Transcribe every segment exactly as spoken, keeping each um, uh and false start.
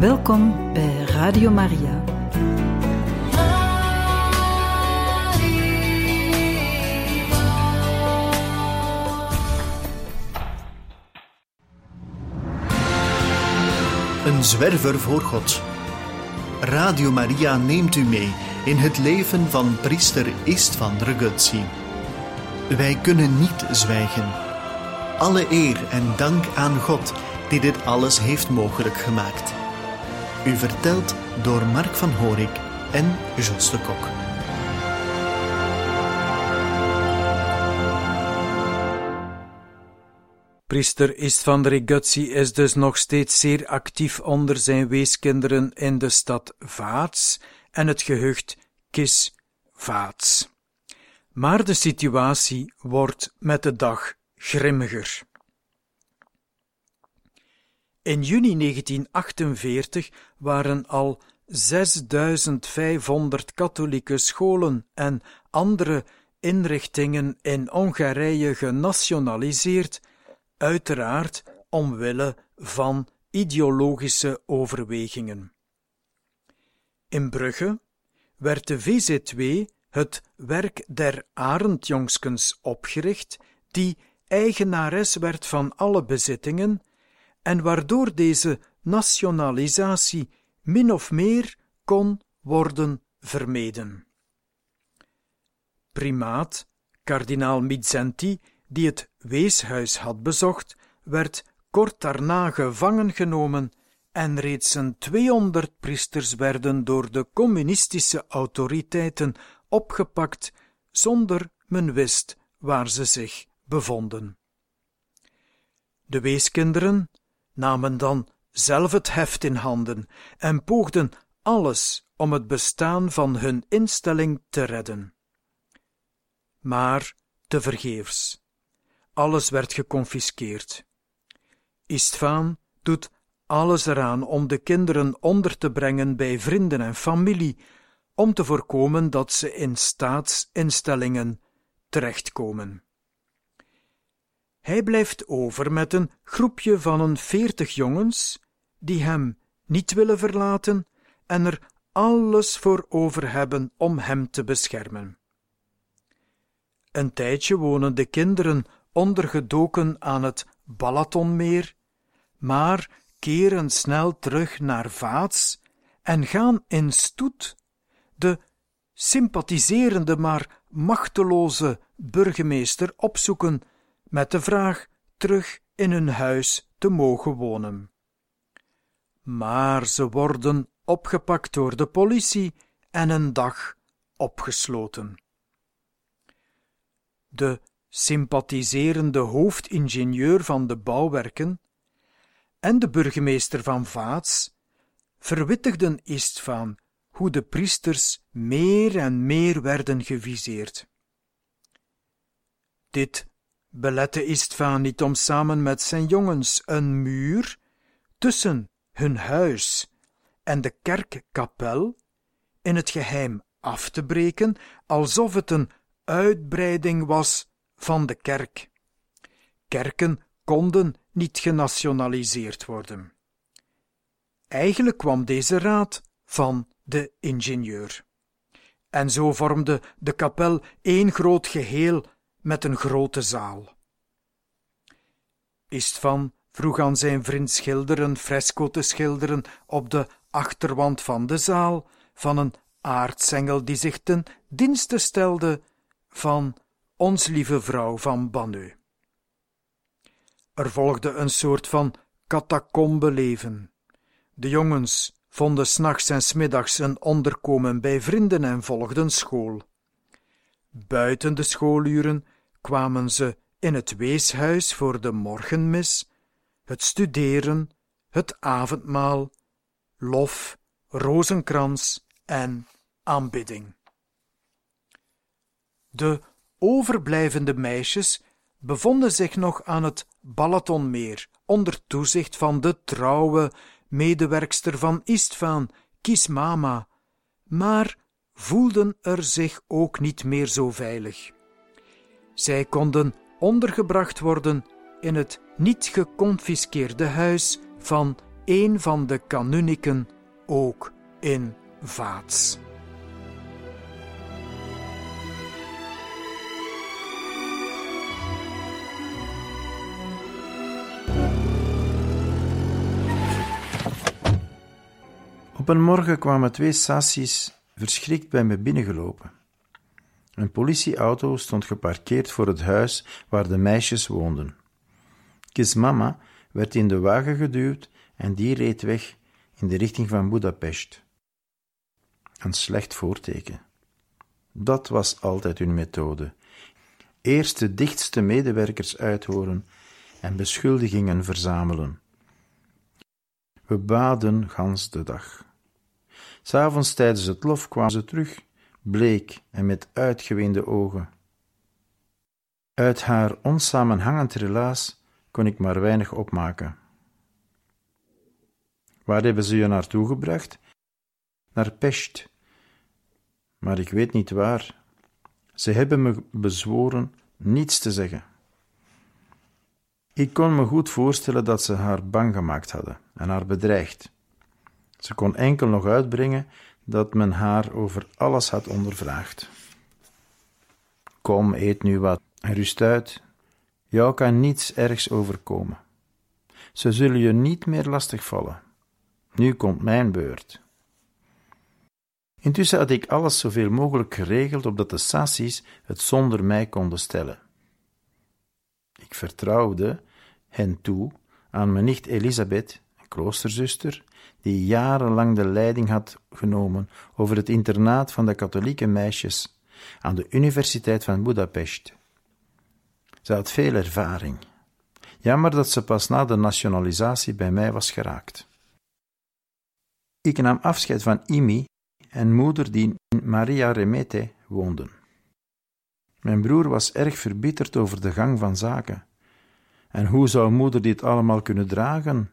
Welkom bij Radio Maria. Een zwerver voor God. Radio Maria neemt u mee in het leven van priester Istvan Raguzzi. Wij kunnen niet zwijgen. Alle eer en dank aan God die dit alles heeft mogelijk gemaakt. U vertelt door Mark van Horik en Jos de Kok. Priester Istvan Raguzzi is dus nog steeds zeer actief onder zijn weeskinderen in de stad Vác en het gehucht Kis-Vác. Maar de situatie wordt met de dag grimmiger. In juni negentien achtenveertig waren al zesduizend vijfhonderd katholieke scholen en andere inrichtingen in Hongarije genationaliseerd, uiteraard omwille van ideologische overwegingen. In Brugge werd de V Z W, het werk der Arendtjonskens, opgericht, die eigenares werd van alle bezittingen en waardoor deze nationalisatie min of meer kon worden vermeden. Primaat, kardinaal Mizenti, die het weeshuis had bezocht, werd kort daarna gevangen genomen en reeds een tweehonderd priesters werden door de communistische autoriteiten opgepakt zonder men wist waar ze zich bevonden. De weeskinderen namen dan zelf het heft in handen en poogden alles om het bestaan van hun instelling te redden. Maar tevergeefs. Alles werd geconfiskeerd. Istvan doet alles eraan om de kinderen onder te brengen bij vrienden en familie, om te voorkomen dat ze in staatsinstellingen terechtkomen. Hij blijft over met een groepje van een veertig jongens, die hem niet willen verlaten en er alles voor over hebben om hem te beschermen. Een tijdje wonen de kinderen ondergedoken aan het Balatonmeer, maar keren snel terug naar Vác en gaan in stoet de sympathiserende maar machteloze burgemeester opzoeken met de vraag terug in hun huis te mogen wonen. Maar ze worden opgepakt door de politie en een dag opgesloten. De sympathiserende hoofdingenieur van de bouwwerken en de burgemeester van Vác verwittigden Istvan hoe de priesters meer en meer werden geviseerd. Dit belette Istvan niet om samen met zijn jongens een muur tussen hun huis en de kerkkapel in het geheim af te breken, alsof het een uitbreiding was van de kerk. Kerken konden niet genationaliseerd worden. Eigenlijk kwam deze raad van de ingenieur. En zo vormde de kapel één groot geheel met een grote zaal. Istvan vroeg aan zijn vriend schilder een fresco te schilderen op de achterwand van de zaal van een aartsengel die zich ten dienste stelde van Ons Lieve Vrouw van Banneux. Er volgde een soort van catacombeleven. De jongens vonden 's nachts en 's middags een onderkomen bij vrienden en volgden school. Buiten de schooluren kwamen ze in het weeshuis voor de morgenmis, het studeren, het avondmaal, lof, rozenkrans en aanbidding. De overblijvende meisjes bevonden zich nog aan het Balatonmeer onder toezicht van de trouwe medewerkster van Istvan, Kismama, maar voelden er zich ook niet meer zo veilig. Zij konden ondergebracht worden in het niet geconfiskeerde huis van een van de kanunniken ook in Vaats. Op een morgen kwamen twee sassies verschrikt bij me binnengelopen. Een politieauto stond geparkeerd voor het huis waar de meisjes woonden. Kismama werd in de wagen geduwd en die reed weg in de richting van Budapest. Een slecht voorteken. Dat was altijd hun methode. Eerst de dichtste medewerkers uithoren en beschuldigingen verzamelen. We baden gans de dag. 'S Avonds tijdens het lof kwamen ze terug, bleek en met uitgeweende ogen. Uit haar onsamenhangend relaas kon ik maar weinig opmaken. Waar hebben ze je naartoe gebracht? Naar Pest. Maar ik weet niet waar. Ze hebben me bezworen niets te zeggen. Ik kon me goed voorstellen dat ze haar bang gemaakt hadden en haar bedreigd. Ze kon enkel nog uitbrengen dat men haar over alles had ondervraagd. Kom, eet nu wat en rust uit. Jou kan niets ergs overkomen. Ze zullen je niet meer lastigvallen. Nu komt mijn beurt. Intussen had ik alles zoveel mogelijk geregeld, opdat de sassies het zonder mij konden stellen. Ik vertrouwde hen toe aan mijn nicht Elisabeth, een kloosterzuster, die jarenlang de leiding had genomen over het internaat van de katholieke meisjes aan de Universiteit van Budapest. Ze had veel ervaring. Jammer dat ze pas na de nationalisatie bij mij was geraakt. Ik nam afscheid van Imi en moeder die in Maria Remete woonden. Mijn broer was erg verbitterd over de gang van zaken. En hoe zou moeder dit allemaal kunnen dragen?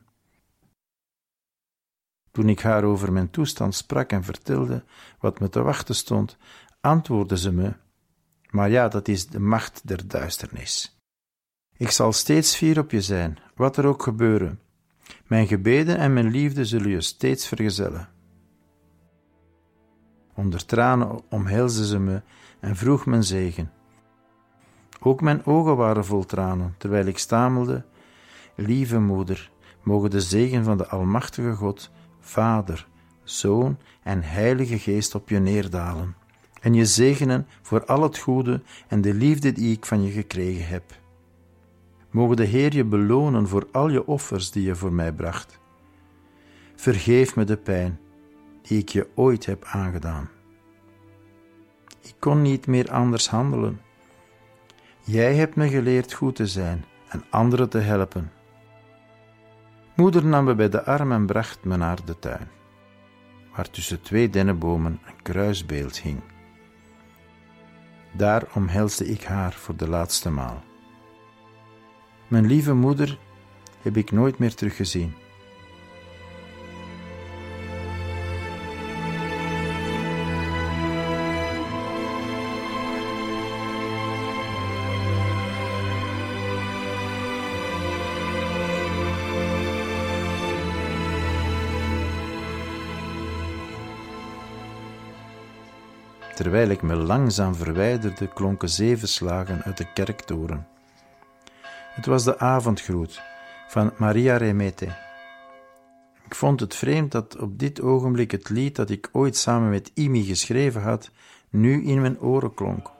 Toen ik haar over mijn toestand sprak en vertelde wat me te wachten stond, antwoordde ze me: maar ja, dat is de macht der duisternis. Ik zal steeds fier op je zijn, wat er ook gebeuren. Mijn gebeden en mijn liefde zullen je steeds vergezellen. Onder tranen omhelsde ze me en vroeg mijn zegen. Ook mijn ogen waren vol tranen, terwijl ik stamelde: lieve moeder, mogen de zegen van de Almachtige God, Vader, Zoon en Heilige Geest op je neerdalen en je zegenen voor al het goede en de liefde die ik van je gekregen heb. Mogen de Heer je belonen voor al je offers die je voor mij bracht. Vergeef me de pijn die ik je ooit heb aangedaan. Ik kon niet meer anders handelen. Jij hebt me geleerd goed te zijn en anderen te helpen. Moeder nam me bij de arm en bracht me naar de tuin, waar tussen twee dennenbomen een kruisbeeld hing. Daar omhelsde ik haar voor de laatste maal. Mijn lieve moeder heb ik nooit meer teruggezien. Terwijl ik me langzaam verwijderde, klonken zeven slagen uit de kerktoren. Het was de avondgroet van Maria Remete. Ik vond het vreemd dat op dit ogenblik het lied dat ik ooit samen met Imi geschreven had, nu in mijn oren klonk.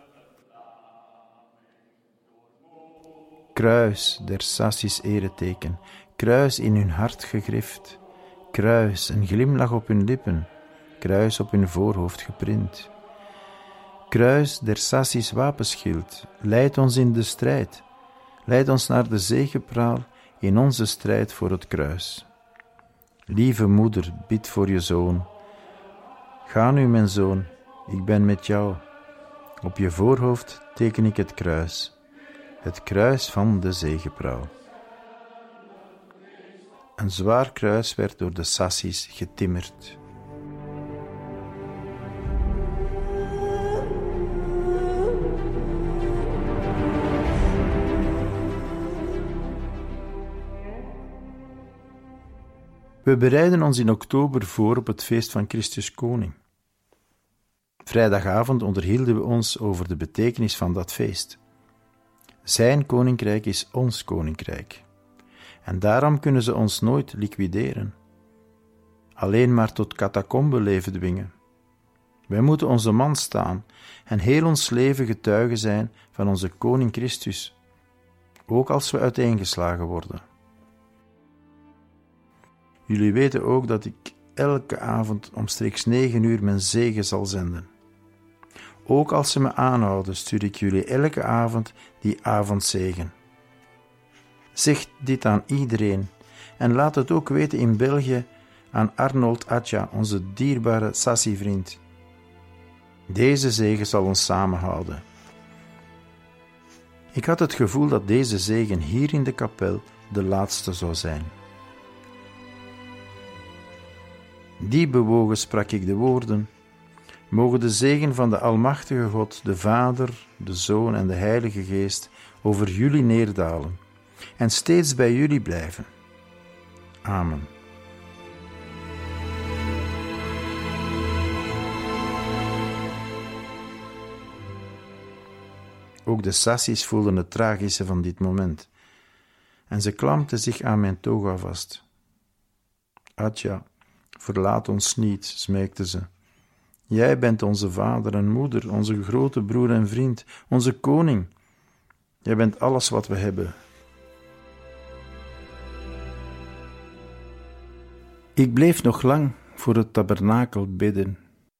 Kruis, der sassies ereteken, kruis in hun hart gegrift, kruis, een glimlach op hun lippen, kruis op hun voorhoofd geprint. Kruis der sassies wapenschild, leid ons in de strijd, leid ons naar de zegepraal in onze strijd voor het kruis. Lieve moeder, bid voor je zoon. Ga nu, mijn zoon, ik ben met jou. Op je voorhoofd teken ik het kruis, het kruis van de zegepraal. Een zwaar kruis werd door de sassies getimmerd. We bereiden ons in oktober voor op het feest van Christus Koning. Vrijdagavond onderhielden we ons over de betekenis van dat feest. Zijn koninkrijk is ons koninkrijk. En daarom kunnen ze ons nooit liquideren. Alleen maar tot catacombe-leven dwingen. Wij moeten onze man staan en heel ons leven getuigen zijn van onze koning Christus, ook als we uiteengeslagen worden. Jullie weten ook dat ik elke avond omstreeks negen uur mijn zegen zal zenden. Ook als ze me aanhouden, stuur ik jullie elke avond die avondzegen. Zeg dit aan iedereen en laat het ook weten in België aan Arnold Atja, onze dierbare Sassi-vriend. Deze zegen zal ons samenhouden. Ik had het gevoel dat deze zegen hier in de kapel de laatste zou zijn. Die bewogen sprak ik de woorden: mogen de zegen van de Almachtige God, de Vader, de Zoon en de Heilige Geest over jullie neerdalen en steeds bij jullie blijven. Amen. Ook de Sassis voelden het tragische van dit moment en ze klampten zich aan mijn toga vast. Atja, verlaat ons niet, smeekte ze. Jij bent onze vader en moeder, onze grote broer en vriend, onze koning. Jij bent alles wat we hebben. Ik bleef nog lang voor het tabernakel bidden.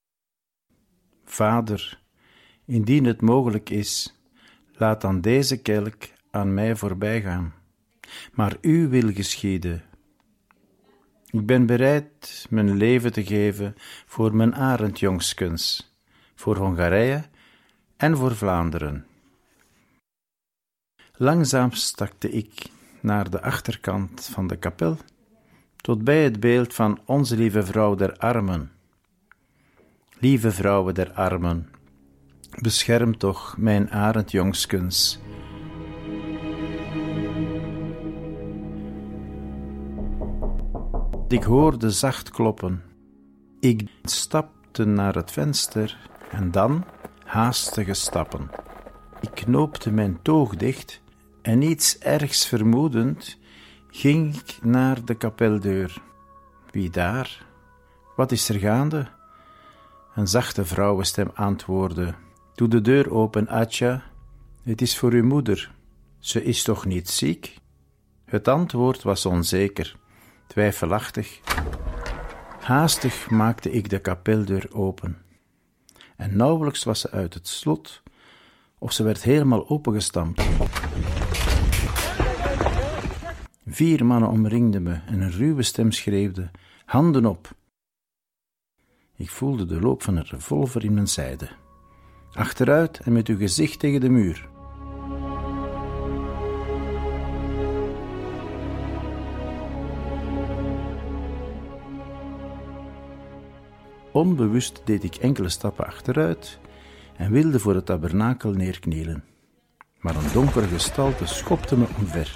Vader, indien het mogelijk is, laat dan deze kelk aan mij voorbij gaan. Maar uw wil geschieden. Ik ben bereid mijn leven te geven voor mijn arendjongskens, voor Hongarije en voor Vlaanderen. Langzaam stakte ik naar de achterkant van de kapel, tot bij het beeld van Onze Lieve Vrouw der Armen. Lieve Vrouwe der Armen, bescherm toch mijn arendjongskens. Ik hoorde zacht kloppen. Ik stapte naar het venster en dan haastige stappen. Ik knoopte mijn toog dicht en iets ergs vermoedend ging ik naar de kapeldeur. Wie daar? Wat is er gaande? Een zachte vrouwenstem antwoordde: doe de deur open, Atja. Het is voor uw moeder. Ze is toch niet ziek? Het antwoord was onzeker, twijfelachtig. Haastig maakte ik de kapeldeur open. En nauwelijks was ze uit het slot, of ze werd helemaal opengestampt. Vier mannen omringden me en een ruwe stem schreeuwde: handen op! Ik voelde de loop van een revolver in mijn zijde. Achteruit en met uw gezicht tegen de muur. Onbewust deed ik enkele stappen achteruit en wilde voor het tabernakel neerknielen. Maar een donkere gestalte schopte me omver.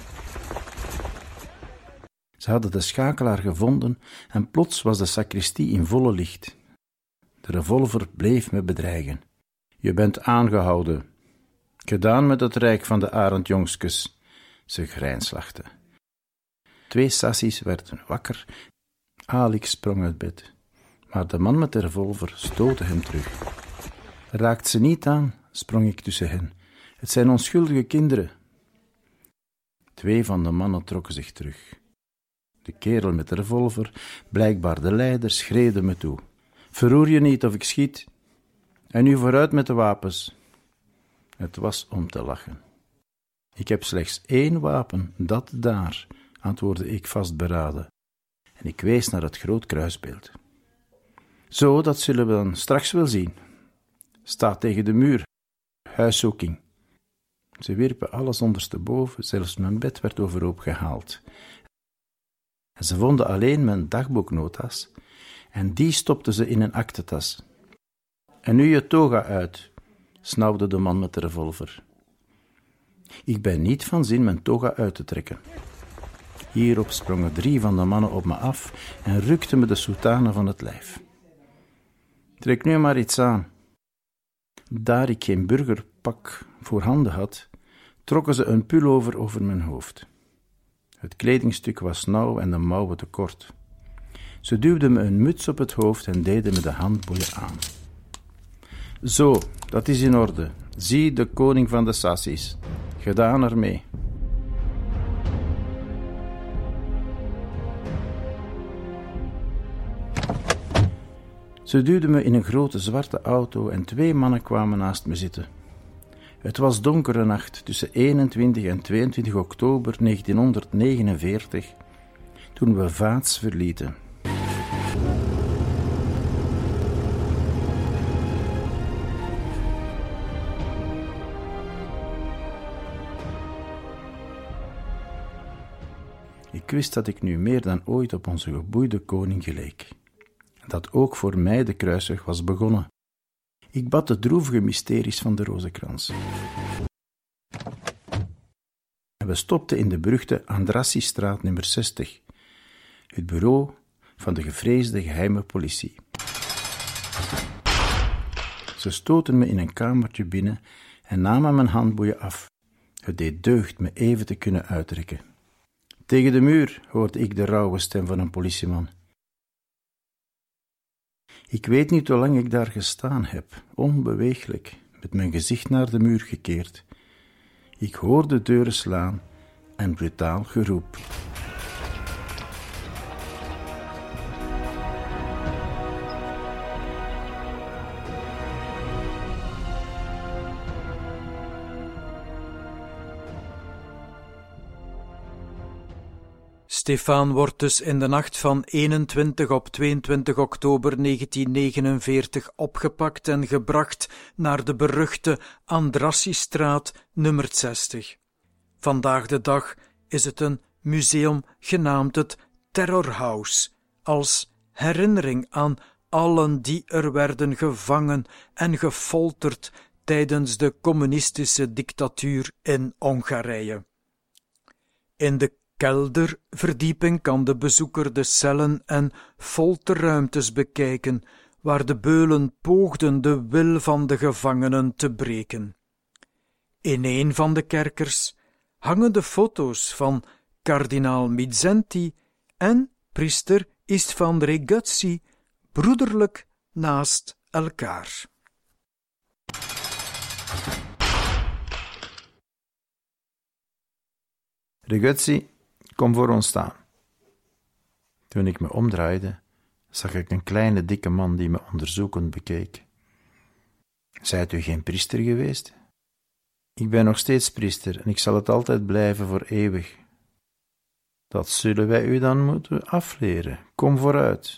Ze hadden de schakelaar gevonden en plots was de sacristie in volle licht. De revolver bleef me bedreigen. Je bent aangehouden. Gedaan met het rijk van de arendjongskes, ze grijnslachte. Twee sassies werden wakker. Alex sprong uit bed. Maar de man met de revolver stootte hem terug. Raakt ze niet aan, sprong ik tussen hen. Het zijn onschuldige kinderen. Twee van de mannen trokken zich terug. De kerel met de revolver, blijkbaar de leider, schreeuwde me toe: verroer je niet of ik schiet. En nu vooruit met de wapens. Het was om te lachen. Ik heb slechts één wapen, dat daar, antwoordde ik vastberaden. En ik wees naar het groot kruisbeeld. Zo, dat zullen we dan straks wel zien. Staat tegen de muur. Huiszoeking. Ze wierpen alles ondersteboven, zelfs mijn bed werd overhoop gehaald. En ze vonden alleen mijn dagboeknotas en die stopten ze in een aktentas. En nu je toga uit, snauwde de man met de revolver. Ik ben niet van zin mijn toga uit te trekken. Hierop sprongen drie van de mannen op me af en rukten me de soutane van het lijf. Trek nu maar iets aan. Daar ik geen burgerpak voorhanden had, trokken ze een pullover over mijn hoofd. Het kledingstuk was nauw en de mouwen te kort. Ze duwden me een muts op het hoofd en deden me de handboeien aan. Zo, dat is in orde. Zie de koning van de sassies. Gedaan ermee. Ze duwden me in een grote zwarte auto en twee mannen kwamen naast me zitten. Het was donkere nacht tussen eenentwintig en tweeëntwintig oktober negentienhonderdnegenenveertig, toen we Vaats verlieten. Ik wist dat ik nu meer dan ooit op onze geboeide koning geleek. Dat ook voor mij de kruisweg was begonnen. Ik bad de droevige mysteries van de Rozenkrans. En we stopten in de beruchte Andrassistraat nummer zestig, het bureau van de gevreesde geheime politie. Ze stoten me in een kamertje binnen en namen mijn handboeien af. Het deed deugd me even te kunnen uitrekken. Tegen de muur, hoorde ik de rauwe stem van een politieman. Ik weet niet hoe lang ik daar gestaan heb, onbeweeglijk, met mijn gezicht naar de muur gekeerd. Ik hoorde deuren slaan en brutaal geroep. Stefaan wordt dus in de nacht van eenentwintig op tweeëntwintig oktober negentienhonderdnegenenveertig opgepakt en gebracht naar de beruchte Andrassistraat nummer zestig. Vandaag de dag is het een museum genaamd het Terrorhouse, als herinnering aan allen die er werden gevangen en gefolterd tijdens de communistische dictatuur in Hongarije. In de kelderverdieping kan de bezoeker de cellen en folterruimtes bekijken, waar de beulen poogden de wil van de gevangenen te breken. In een van de kerkers hangen de foto's van kardinaal Mindszenty en priester István Regőci broederlijk naast elkaar. Regőci, kom voor ons staan. Toen ik me omdraaide, zag ik een kleine dikke man die me onderzoekend bekeek. Zijt u geen priester geweest? Ik ben nog steeds priester en ik zal het altijd blijven voor eeuwig. Dat zullen wij u dan moeten afleren. Kom vooruit.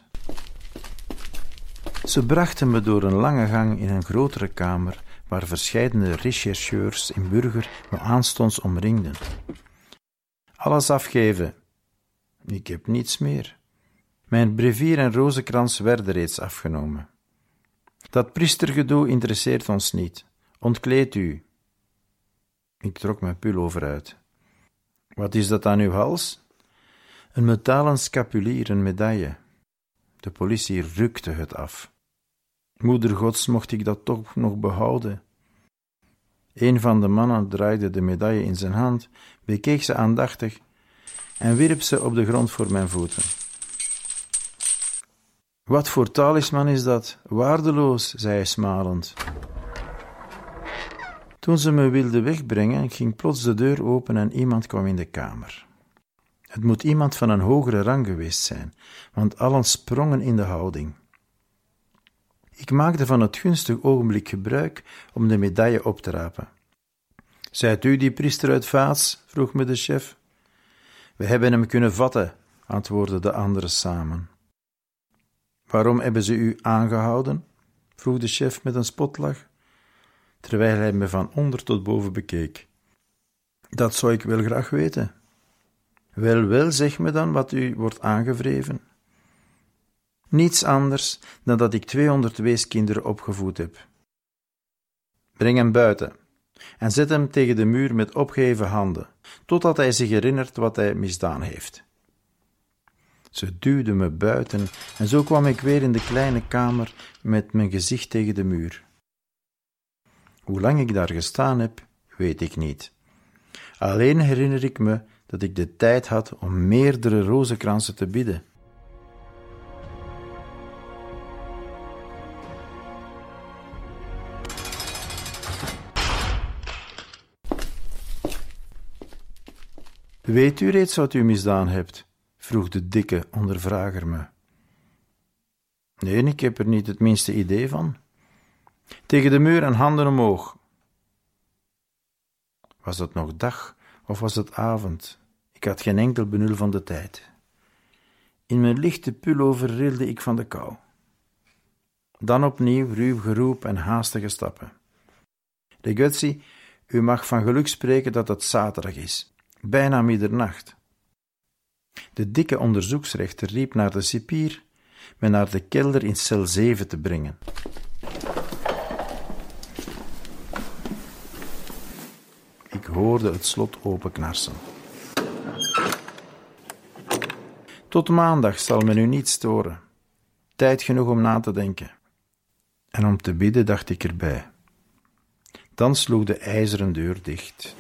Ze brachten me door een lange gang in een grotere kamer, waar verscheidene rechercheurs in burger me aanstonds omringden. Alles afgeven. Ik heb niets meer. Mijn brevier en rozenkrans werden reeds afgenomen. Dat priestergedoe interesseert ons niet. Ontkleed u. Ik trok mijn pullover uit. Wat is dat aan uw hals? Een metalen scapulier, een medaille. De politie rukte het af. Moeder Gods, mocht ik dat toch nog behouden? Een van de mannen draaide de medaille in zijn hand, bekeek ze aandachtig en wierp ze op de grond voor mijn voeten. Wat voor talisman is dat? Waardeloos, zei hij smalend. Toen ze me wilden wegbrengen, ging plots de deur open en iemand kwam in de kamer. Het moet iemand van een hogere rang geweest zijn, want allen sprongen in de houding. Ik maakte van het gunstig ogenblik gebruik om de medaille op te rapen. Zijt u die priester uit Vaats? Vroeg me de chef. We hebben hem kunnen vatten, antwoordden de anderen samen. Waarom hebben ze u aangehouden? Vroeg de chef met een spotlach, terwijl hij me van onder tot boven bekeek. Dat zou ik wel graag weten. Wel, wel, zeg me dan wat u wordt aangevreven. Niets anders dan dat ik tweehonderd weeskinderen opgevoed heb. Breng hem buiten en zet hem tegen de muur met opgeheven handen. totdat hij zich herinnert wat hij misdaan heeft. Ze duwde me buiten en zo kwam ik weer in de kleine kamer met mijn gezicht tegen de muur. Hoe lang ik daar gestaan heb, weet ik niet. Alleen herinner ik me dat ik de tijd had om meerdere rozenkransen te bidden. Weet u reeds wat u misdaan hebt? Vroeg de dikke ondervrager me. Nee, ik heb er niet het minste idee van. Tegen de muur en handen omhoog. Was het nog dag of was het avond? Ik had geen enkel benul van de tijd. In mijn lichte pullover rilde ik van de kou. Dan opnieuw ruw geroep en haastige stappen. Reguzzi, u mag van geluk spreken dat het zaterdag is. Bijna middernacht. De dikke onderzoeksrechter riep naar de cipier me naar de kelder in cel zeven te brengen. Ik hoorde het slot openknarsen. Tot maandag zal men u niet storen. Tijd genoeg om na te denken. En om te bidden dacht ik erbij. Dan sloeg de ijzeren deur dicht.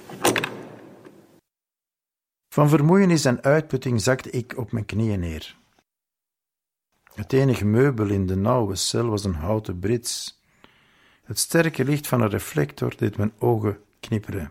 Van vermoeienis en uitputting zakte ik op mijn knieën neer. Het enige meubel in de nauwe cel was een houten brits. Het sterke licht van een reflector deed mijn ogen knipperen.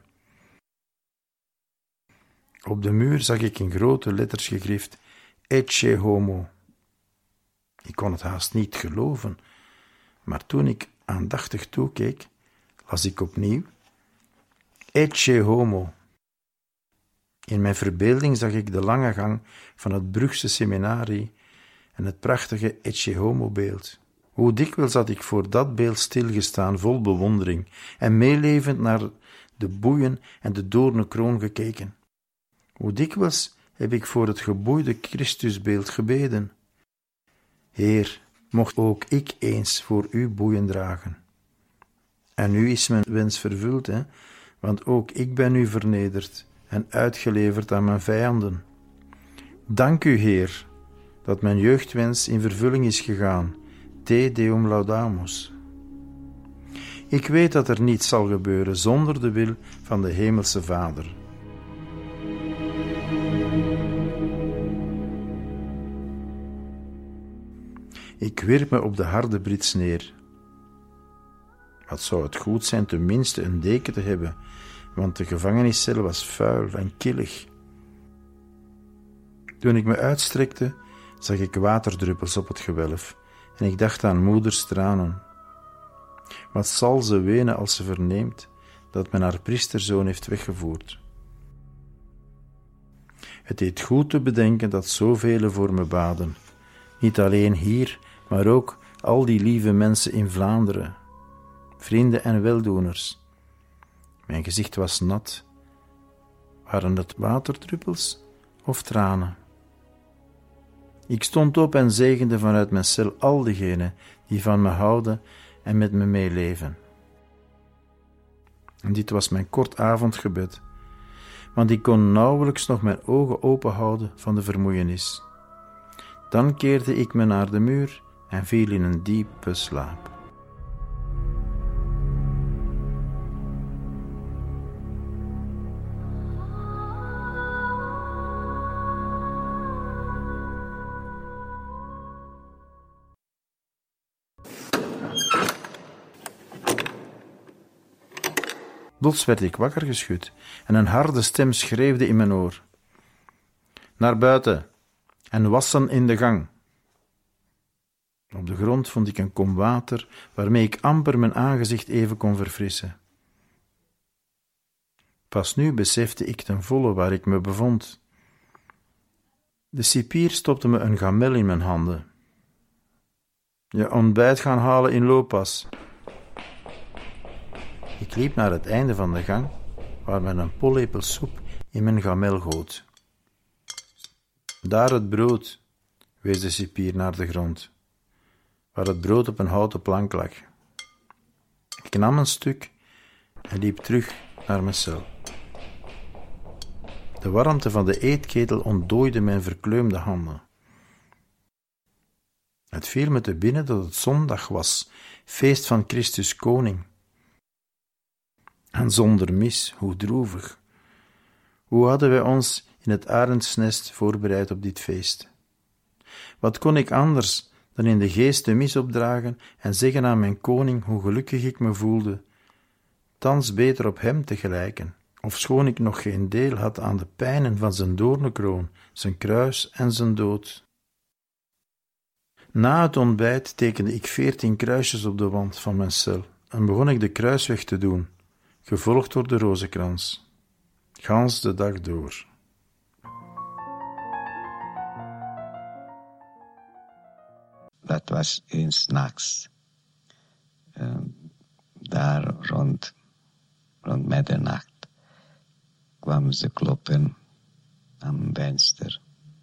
Op de muur zag ik in grote letters gegrift Ecce homo. Ik kon het haast niet geloven, maar toen ik aandachtig toekeek, las ik opnieuw Ecce homo. In mijn verbeelding zag ik de lange gang van het Brugse seminarie en het prachtige Ecce homo beeld. Hoe dikwijls had ik voor dat beeld stilgestaan, vol bewondering, en meelevend naar de boeien en de doornenkroon gekeken. Hoe dikwijls heb ik voor het geboeide Christusbeeld gebeden. Heer, mocht ook ik eens voor u boeien dragen. En nu is mijn wens vervuld, hè? Want ook ik ben u vernederd en uitgeleverd aan mijn vijanden. Dank u, Heer, dat mijn jeugdwens in vervulling is gegaan. Te deum laudamus. Ik weet dat er niets zal gebeuren zonder de wil van de Hemelse Vader. Ik wierp me op de harde brits neer. Wat zou het goed zijn tenminste een deken te hebben, want de gevangeniscel was vuil en killig. Toen ik me uitstrekte, zag ik waterdruppels op het gewelf en ik dacht aan moeders tranen. Wat zal ze wenen als ze verneemt dat men haar priesterzoon heeft weggevoerd? Het deed goed te bedenken dat zoveel voor me baden, niet alleen hier, maar ook al die lieve mensen in Vlaanderen, vrienden en weldoeners. Mijn gezicht was nat. Waren het waterdruppels of tranen? Ik stond op en zegende vanuit mijn cel al diegenen die van me houden en met me meeleven. En dit was mijn kort avondgebed, want ik kon nauwelijks nog mijn ogen open houden van de vermoeienis. Dan keerde ik me naar de muur en viel in een diepe slaap. Plots werd ik wakker geschud en een harde stem schreeuwde in mijn oor. Naar buiten en wassen in de gang. Op de grond vond ik een kom water waarmee ik amper mijn aangezicht even kon verfrissen. Pas nu besefte ik ten volle waar ik me bevond. De cipier stopte me een gamel in mijn handen. Je ontbijt gaan halen in Lopas. Ik liep naar het einde van de gang, waar men een pollepel soep in mijn gamel goot. Daar het brood, wees de cipier naar de grond, waar het brood op een houten plank lag. Ik nam een stuk en liep terug naar mijn cel. De warmte van de eetketel ontdooide mijn verkleumde handen. Het viel me te binnen dat het zondag was, feest van Christus Koning. En zonder mis, hoe droevig. Hoe hadden wij ons in het arendsnest voorbereid op dit feest? Wat kon ik anders dan in de geest de mis opdragen en zeggen aan mijn koning hoe gelukkig ik me voelde, thans beter op hem te gelijken, ofschoon ik nog geen deel had aan de pijnen van zijn doornenkroon, zijn kruis en zijn dood. Na het ontbijt tekende ik veertien kruisjes op de wand van mijn cel en begon ik de kruisweg te doen, gevolgd door de rozenkrans, gans de dag door. Dat was eens 's nachts. Uh, daar rond, rond middernacht kwamen ze kloppen aan mijn venster.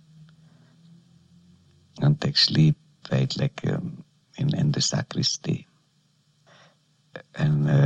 Want ik sliep feitelijk uh, in, in de sacristie. En, uh,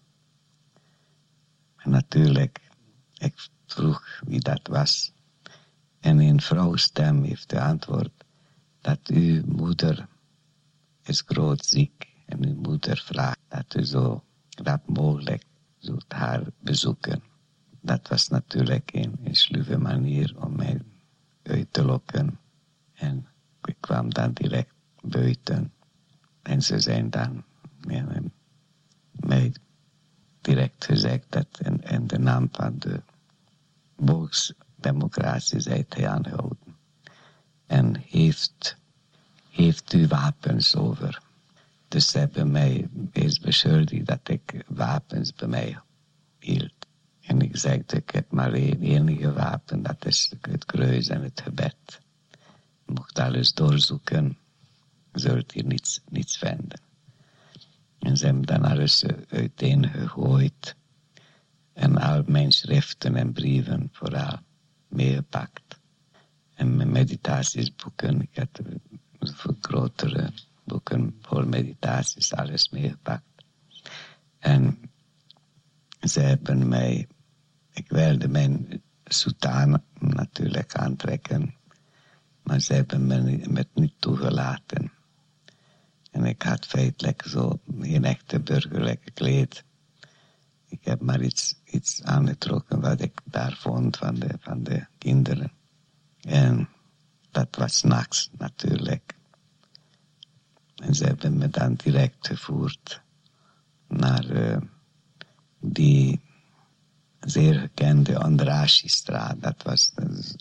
en natuurlijk, ik vroeg wie dat was. En een vrouwstem heeft de antwoord dat uw moeder is groot ziek en uw moeder vraagt dat u zo rap mogelijk zult haar bezoeken. Dat was natuurlijk een, een sluwe manier om mij uit te lokken. En ik kwam dan direct buiten. En ze zijn dan ja, mij direct gezegd dat in, in de naam van de volksdemocratie zijt hij aangehouden. En heeft, heeft u wapens over. Dus ze hebben mij eens beschuldigd dat ik wapens bij mij hield. En ik zei, ik heb maar één enige wapen, dat is het kruis en het gebed. Je mocht alles doorzoeken, zult hier niets, niets vinden. En ze hebben dan alles uiteen gegooid. En al mijn schriften en brieven vooral meegepakt. En mijn meditatiesboeken, ik had veel grotere boeken voor meditaties, alles meegepakt. En ze hebben mij, ik wilde mijn soutane natuurlijk aantrekken, maar ze hebben me met niet toegelaten. En ik had feitelijk zo geen echte burgerlijke kleed. Ik heb maar iets, iets aangetrokken wat ik daar vond van de, van de kinderen. En dat was 's nachts natuurlijk. En ze hebben me dan direct gevoerd naar uh, die zeer gekende Andrassy-straat. Dat was de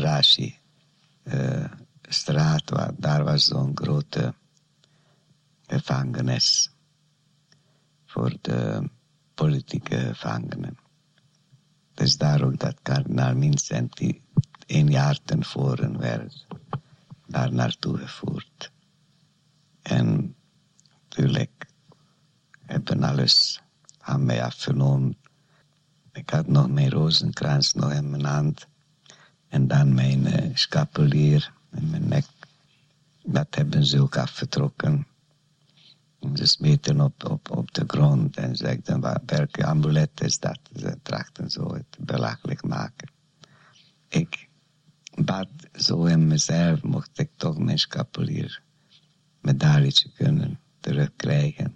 Andrassy-straat, uh, daar was zo'n grote gevangenis voor de politieke gevangenen. Dus daar ook dat kardinaal Mindszenty een jaar tevoren werd daar naartoe gevoerd. En natuurlijk hebben alles aan mij afgenomen. Ik had nog mijn rozenkrans nog in mijn hand. En dan mijn uh, schapelier in mijn nek. Dat hebben ze ook afgetrokken. En ze smeten op, op, op de grond en zeiden, welke amulet is dat? Ze trachten zo het belachelijk maken. Ik bad zo in mezelf, mocht ik toch mijn schapelier medailletje kunnen terugkrijgen.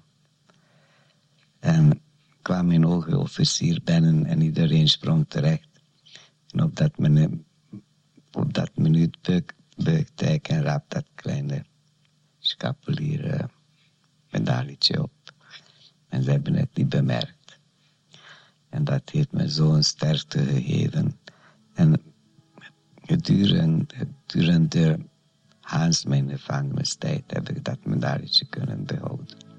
En kwam mijn hoge officier binnen en iedereen sprong terecht. En op dat minuut, op dat minuut beukte ik en raap dat kleine schapelier uh, medailletje op. En ze hebben het niet bemerkt. En dat heeft me zo'n sterkte gegeven. En gedurende, gedurende Hans mijn gevangenistijd heb ik dat medailletje kunnen behouden.